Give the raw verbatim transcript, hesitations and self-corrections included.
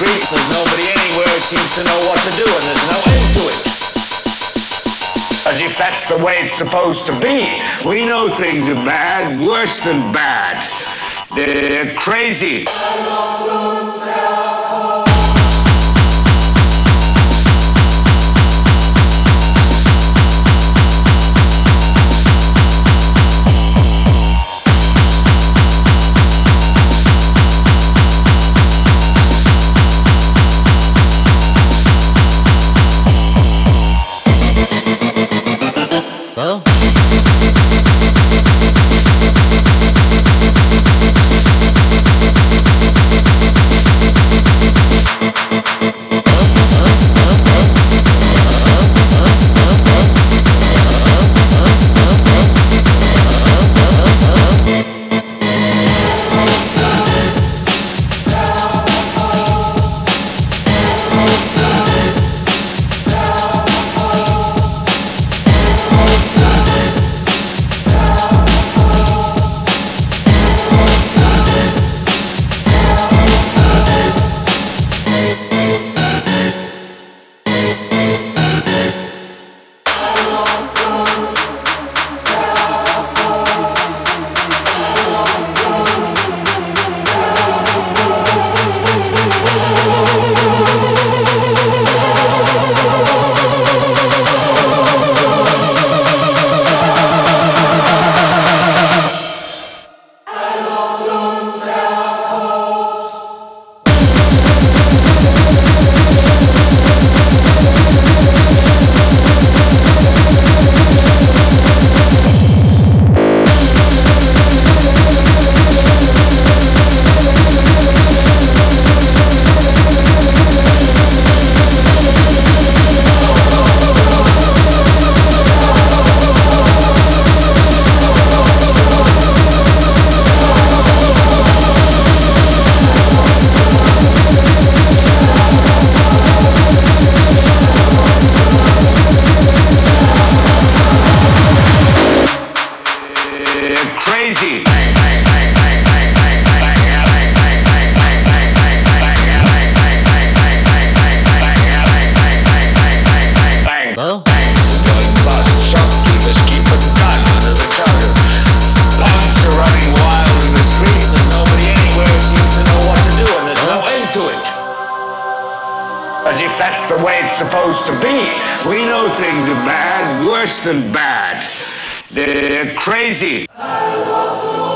street, there's nobody anywhere who seems to know what to do, and there's no end to it. As if that's the way it's supposed to be. We know things are bad, worse than bad. They're crazy. Well, Crazy. well, Shopkeepers keep a gun under the counter. Punks are running wild in the street. There's nobody anywhere who seems to know what to do, and there's no end to it. As if that's the way it's supposed to be. We know things are bad, worse than bad. They're crazy.